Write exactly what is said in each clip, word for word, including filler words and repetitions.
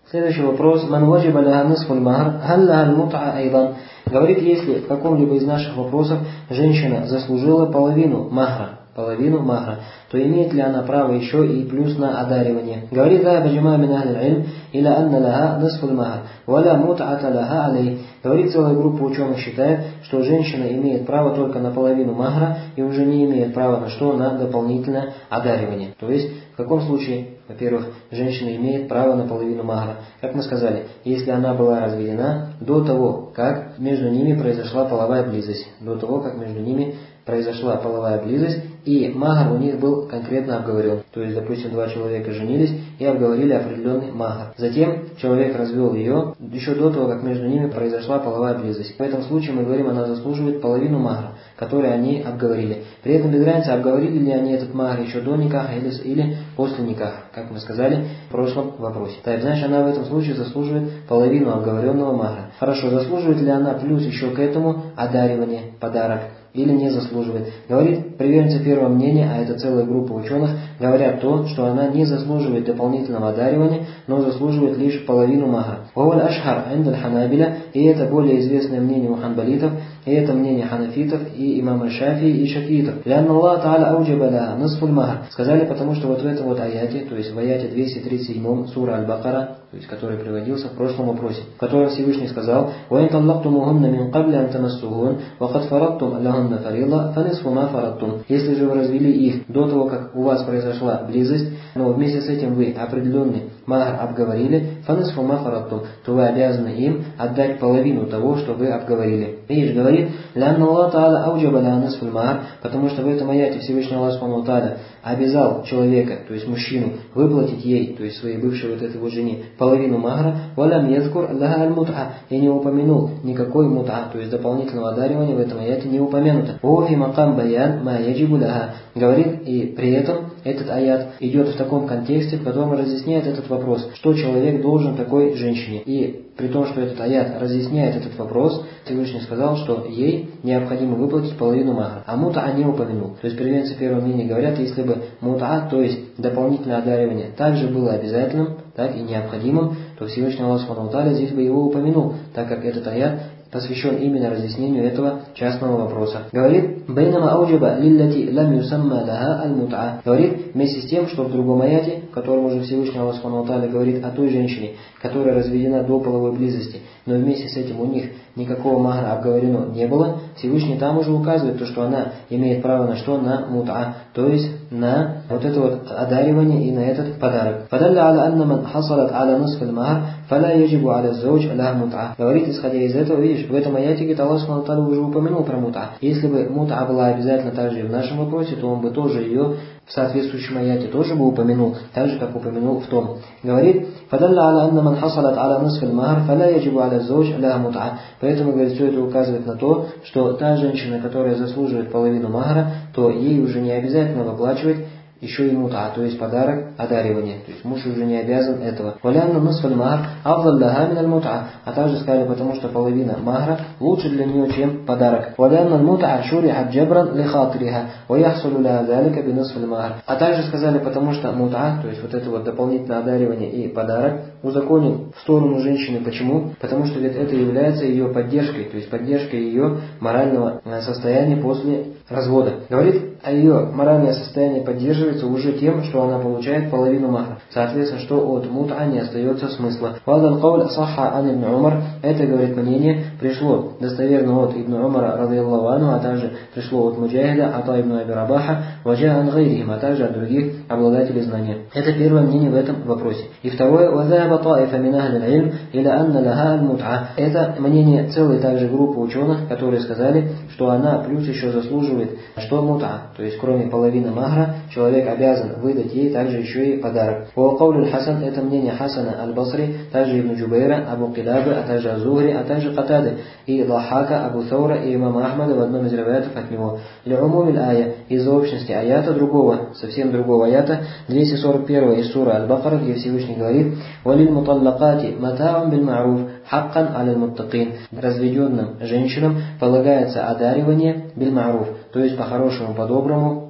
Следующий вопрос. Ман ваджиба ляха нисфуль махр, халь ляха аль-мут'a айдан. Говорит, если в каком-либо из наших вопросов женщина заслужила половину махра, половину махра, то имеет ли она право еще и плюс на одаривание? Говорит, да, баджима мин ахли аль-илм, иля анна ляха нисфуль махр, валя мут'ата ляха алей. Говорит, целая группа ученых считает, что женщина имеет право только на половину махра и уже не имеет права на что? На дополнительное одаривание. То есть, в каком случае, во-первых, женщина имеет право на половину махра? Как мы сказали, если она была разведена до того, как между ними произошла половая близость. До того, как между ними произошла половая близость, и махр у них был конкретно обговорен. То есть, допустим, два человека женились и обговорили определенный махр. Затем человек развел ее еще до того, как между ними произошла половая близость. В этом случае мы говорим, она заслуживает половину махра, который они обговорили. При этом без разницы, обговорили ли они этот махр еще до никаха или, или после никаха, как мы сказали в прошлом вопросе. Так, значит, она в этом случае заслуживает половину обговоренного махра. Хорошо, заслуживает ли она плюс еще к этому одаривание, подарок? Или не заслуживает. Говорит, приверженцы первого мнения, а это целая группа ученых, говорят то, что она не заслуживает дополнительного одаривания, но заслуживает лишь половину махра. Ваваль ашхар индаль ханабиля, и это более известное мнение у ханбалитов, и это мнение ханафитов, и имама Шафии, и шафиитов. Лянна Аллах Та'аля ауджаба ля нисфуль махр. Сказали, потому что вот в этом вот аяте, то есть в аяте двести тридцать семь сура Аль-Бакара, то есть который приводился в прошлом вопросе, в котором Всевышний сказал: «Ваин таллактумухунна мин кабли ан тамассухун, ва кад фараттум лахунна фарила, фа нисфу ма фараттум». Если же вы развели их до того, как у вас произошла близость, но вместе с этим вы определенный махр обговорили, фа нисфу ма фараттум, то вы обязаны им отдать половину того, что вы обговорили. Видишь, говорит, «Лянна Аллах Та'аля ауджаба ля нисфуль махр», потому что в этом аяте Всевышний Аллах Субхану ва Тааля обязал человека, то есть мужчину, выплатить ей, то есть своей бывшей вот этой вот жене, половину махра, валям язкур ляха аль-мут'a, и не упомянул никакой мут'a, то есть дополнительного одаривания в этом аяте не упомянуто. Офи макам баян ма яджибу ляха, говорит, и при этом этот аят идет в таком контексте, в котором разъясняет этот вопрос, что человек должен такой женщине. И при том, что этот аят разъясняет этот вопрос, Всевышний сказал, что ей необходимо выплатить половину махра. А мут'a не упомянул. То есть приверженцы первого мнения говорят, если бы мут'a, то есть дополнительное одаривание, также было обязательным, так и необходимым, то Всевышний Аллах Субхану ва Тааля здесь бы его упомянул, так как этот аят посвящен именно разъяснению этого частного вопроса. Говорит, «Байнама ауджаба лиллати лам юсамма лаха аль-мут'a». Говорит, вместе с тем, что в другом аяте, в котором уже Всевышний Аллах Субхану ва Тааля говорит о той женщине, которая разведена до половой близости, но вместе с этим у них никакого махра обговорено не было, Всевышний там уже указывает то, что она имеет право на что? На мут'a, то есть на вот это вот одаривание и на этот подарок. «Фадалля аля анна ман хасалат аля нисфиль махр, фаля яджибу аля зауч ля мут'a». Говорит, исходя из этого, видишь, в этом аяте, говорит, Аллах Субхану ва Тааля уже упомянул про мут'a. Если бы мут'a была обязательно также и в нашем вопросе, то он бы тоже ее в соответствующем аяте тоже бы упомянул, так же, как упомянул в том. Говорит, «Фадалля аля анна ман хасалат аля нисфиль махр, фаля яджибу аля зауч ля мут'a». Поэтому, говорит, все это указывает на то, что та женщина, которая заслуживает половину махра, то ей уже не обязательно выплачивать еще и мут'a, то есть подарок, одаривание. То есть муж уже не обязан этого. «Валянна нисфаль махр афдаль лаха мин аль-мут'a». А также сказали, потому что половина махра лучше для нее, чем подарок. «Валянна аль-мут'a шурихат джабран ли хатриха, ва яхсулу ля залика би нисфаль махр». А также сказали, потому что мут'a, то есть вот это вот дополнительное одаривание и подарок, узаконен в сторону женщины. Почему? Потому что ведь это является ее поддержкой, то есть поддержкой ее морального состояния после развода. Говорит, а ее моральное состояние поддерживается уже тем, что она получает половину махра. Соответственно, что от мут'a не остается смысла. «Вадал кауль сахха ан ибн Умар». Это, говорит, мнение пришло достоверно от Ибн Умара, радийаллаху анху, а также пришло от Муджахида, Ата ибн Аби Рабаха, ваджа ан гайрихим, а также от других обладателей знания. Это первое мнение в этом вопросе. И второе, «Вазаба таифа мин ахли аль-илм иля анна лаха аль-мут'a». Это мнение целой также группы ученых, которые сказали, что она плюс еще заслуживает, что мут'a. То есть, кроме половины махра, человек обязан выдать ей также еще и подарок. По каулю Хасан, это мнение Хасана аль-Басри, также Ибн Джубейра, Абу Килабы, а также Азухри, а также Катады, и Лахака, Абу Саура, и имама Ахмада в одном из риваятов от него. Для умумиль ая, из-за общности аята другого, совсем другого аята, двести сорок первого из сура Аль-Бакара, где Всевышний говорит: «Валиль муталлакати мата'ун биль ма'руф, хаккан аляль муттакин». Разведенным женщинам полагается одаривание биль ма'руф, то есть по-хорошему, по-доброму,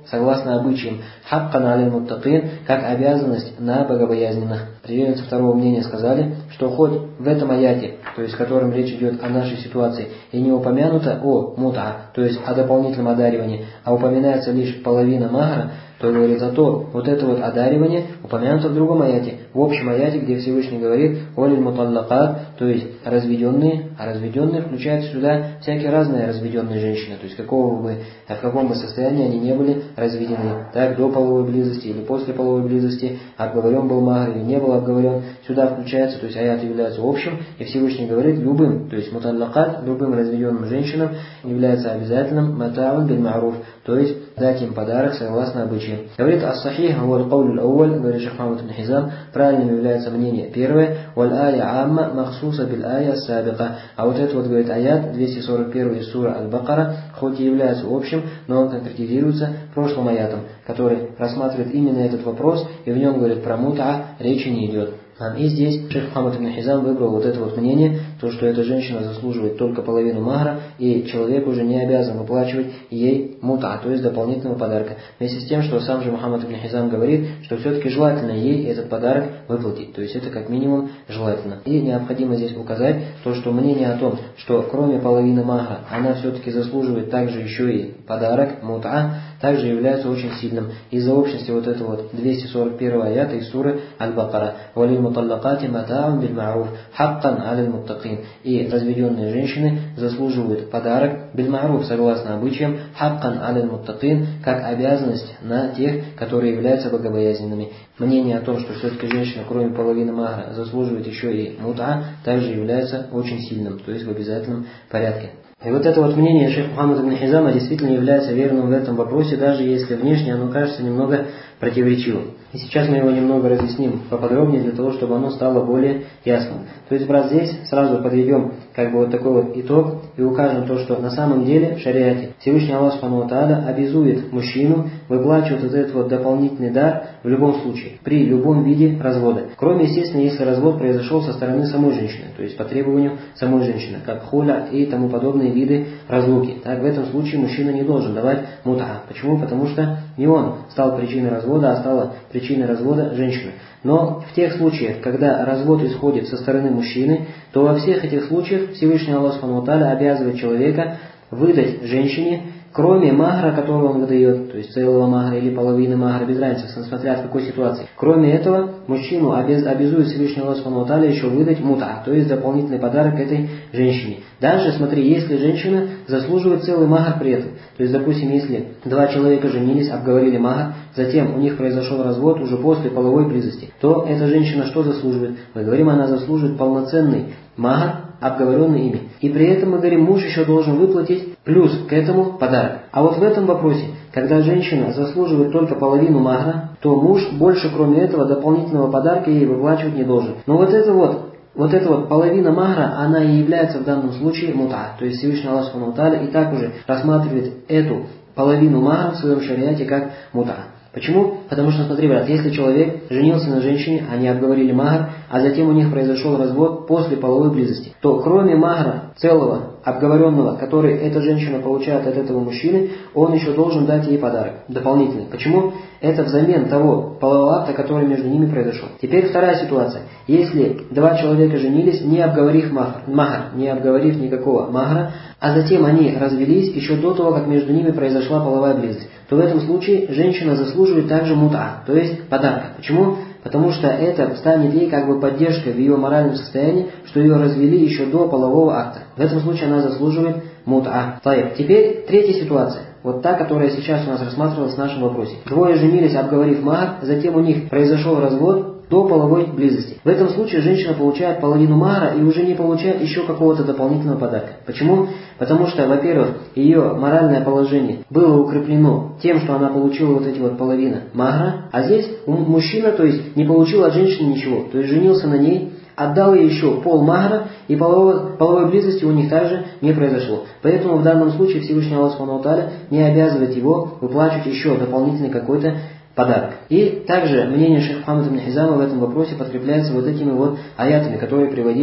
согласно обычаям, хаккан аляль муттакин, как обязанность на богобоязненных. Приверженцы второго мнения сказали, что хоть в этом аяте, то есть в котором речь идет о нашей ситуации, и не упомянуто о мут'a, то есть о дополнительном одаривании, а упоминается лишь половина махра, то говорит, зато вот это вот одаривание упомянуто в другом аяте, в общем аяте, где Всевышний говорит «Олиль муталлакат», то есть разведенные, а разведенные включают сюда всякие разные разведенные женщины, то есть какого бы, в каком бы состоянии они не были разведены, так, до половой близости или после половой близости, обговорен был махр или не был обговорен, сюда включается, то есть аят является общим, и Всевышний говорит любым, то есть муталлакат, любым разведенным женщинам является обязательным матаун биль ма'руф, то есть дать им подарок согласно обычаям. Говорит ас-сахих, валь кауль аль-ауаль, говорит Шейх Мухаммад ибн Хизам, правильным является мнение первое, валь ая амма махсуса биль ая сабика. А вот это вот, говорит, аят двести сорок один из сура Аль-Бакара, хоть и является общим, но он конкретизируется прошлым аятом, который рассматривает именно этот вопрос, и в нем, говорит, про мут'a речи не идет. И здесь Шейх Мухаммад ибн Хизам выбрал вот это вот мнение, то, что эта женщина заслуживает только половину махра, и человек уже не обязан выплачивать ей мут'a, то есть дополнительного подарка. Вместе с тем, что сам же Мухаммад ибн Хизам говорит, что все-таки желательно ей этот подарок выплатить, то есть это как минимум желательно. И необходимо здесь указать то, что мнение о том, что кроме половины махра, она все-таки заслуживает также еще и подарок, мут'a, также является очень сильным. Из-за общности вот этого вот двести сорок первого аята из суры Аль-Бакара. «Валиль муталлакати мата'ун биль ма'руф, хаккан аляль муттакин». И разведенные женщины заслуживают подарок биль ма'руф, согласно обычаям, хаккан аляль муттакин, как обязанность на тех, которые являются богобоязненными. Мнение о том, что все-таки женщина, кроме половины махра, заслуживает еще и мут'a, также является очень сильным, то есть в обязательном порядке. И вот это вот мнение Шейха Мухаммада ибн Хизама действительно является верным в этом вопросе, даже если внешне оно кажется немного противоречивым. И сейчас мы его немного разъясним поподробнее, для того, чтобы оно стало более ясным. То есть, брат, здесь сразу подведем как бы вот такой вот итог и укажем то, что на самом деле в шариате Всевышний Аллах Субхану ва Тааля обязует мужчину выплачивать вот этот вот дополнительный дар в любом случае, при любом виде развода. Кроме, естественно, если развод произошел со стороны самой женщины, то есть по требованию самой женщины, как хуля и тому подобные виды разлуки. Так, в этом случае мужчина не должен давать мут'a. Почему? Потому что не он стал причиной развода, а стала причиной развода женщина. Но в тех случаях, когда развод исходит со стороны мужчины, то во всех этих случаях Всевышний Аллах Субхану ва Тааля обязывает человека выдать женщине, кроме махра, который он выдает, то есть целого махра или половины махра, без разницы, смотря в какой ситуации. Кроме этого, мужчину обязует Всевышний Аллах Субхану ва Тааля еще выдать мут'a, то есть дополнительный подарок этой женщине. Даже, смотри, если женщина заслуживает целый махр при этом, то есть, допустим, если два человека женились, обговорили махр, затем у них произошел развод уже после половой близости, то эта женщина что заслуживает? Мы говорим, она заслуживает полноценный махр, обговоренный ими. И при этом мы говорим, муж еще должен выплатить плюс к этому подарок. А вот в этом вопросе, когда женщина заслуживает только половину махра, то муж больше, кроме этого, дополнительного подарка ей выплачивать не должен. Но вот это вот, вот эта вот половина махра, она и является в данном случае мут'a. То есть Всевышний Аллах Субхану ва Тааля и так уже рассматривает эту половину махра в своем шариате как мут'a. Почему? Потому что, смотри, брат, если человек женился на женщине, они обговорили махр, а затем у них произошел развод после половой близости, то кроме махра целого, обговоренного, который эта женщина получает от этого мужчины, он еще должен дать ей подарок дополнительный. Почему? Это взамен того полового акта, который между ними произошел. Теперь вторая ситуация. Если два человека женились, не обговорив махр, махр, не обговорив никакого махра, а затем они развелись еще до того, как между ними произошла половая близость, то в этом случае женщина заслуживает также мут'a, то есть подарка. Почему? Потому что это станет ей как бы поддержкой в ее моральном состоянии, что ее развели еще до полового акта. В этом случае она заслуживает мут'a. Теперь третья ситуация. Вот та, которая сейчас у нас рассматривалась в нашем вопросе. Двое женились, обговорив махр, затем у них произошел развод до половой близости. В этом случае женщина получает половину махра и уже не получает еще какого-то дополнительного подарка. Почему? Потому что, во-первых, ее моральное положение было укреплено тем, что она получила вот эти вот половины махра, а здесь мужчина, то есть, не получил от женщины ничего, то есть женился на ней, отдал ей еще пол махра, и половой, половой близости у них также не произошло. Поэтому в данном случае Всевышний Аллах Субхану ва Тааля не обязывает его выплачивать еще дополнительный какой-то подарок. И также мнение Шейха Мухаммада ибн Хизама в этом вопросе подкрепляется вот этими вот аятами, которые приводились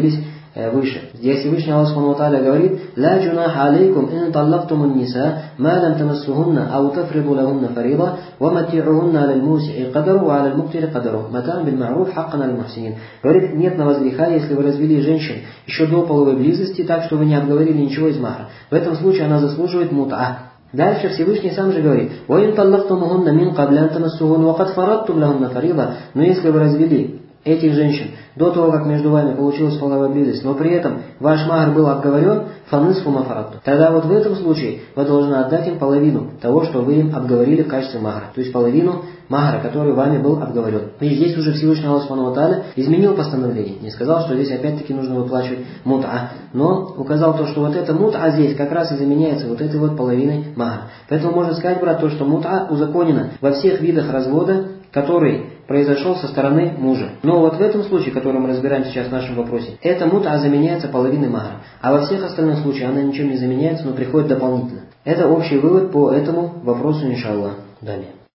э, выше. Здесь Всевышний Аллах Субхану ва Тааля говорит: «Ла джунаха алейкум ин таллактумун ниса, ма лам тамассухунна, ау тафриду лахунна фарида, ва мати'ухунна аля муси'и кадару, ва аля муктири кадару, матан бил ма'руф хаккан аль мухсинин». Говорит, нет на вас греха, если вы развели женщин еще до половой близости, так что вы не обговорили ничего из махра. В этом случае она заслуживает мут'а. Дальше Всевышний сам же говорит: «Ваин таллактумухунна мин кабля ан тамассухун, ва кад фарадтум лахунна фарида». Но если вы развели этих женщин до того, как между вами получилась половая близость, но при этом ваш махр был обговорен, фанысфу мафаратту, тогда вот в этом случае вы должны отдать им половину того, что вы им обговорили в качестве махра, то есть половину махра, который вами был обговорен. И здесь уже Всевышний Аллах Субхану ва Тааля изменил постановление, не сказал, что здесь опять-таки нужно выплачивать мут'а, но указал то, что вот это мут'а здесь как раз и заменяется вот этой вот половиной махра. Поэтому можно сказать, брат, то, что мут'а узаконено во всех видах развода, который произошел со стороны мужа. Но вот в этом случае, который мы разбираем сейчас в нашем вопросе, эта мут'а заменяется половиной махра. А во всех остальных случаях она ничем не заменяется, но приходит дополнительно. Это общий вывод по этому вопросу, иншаллах. Далее.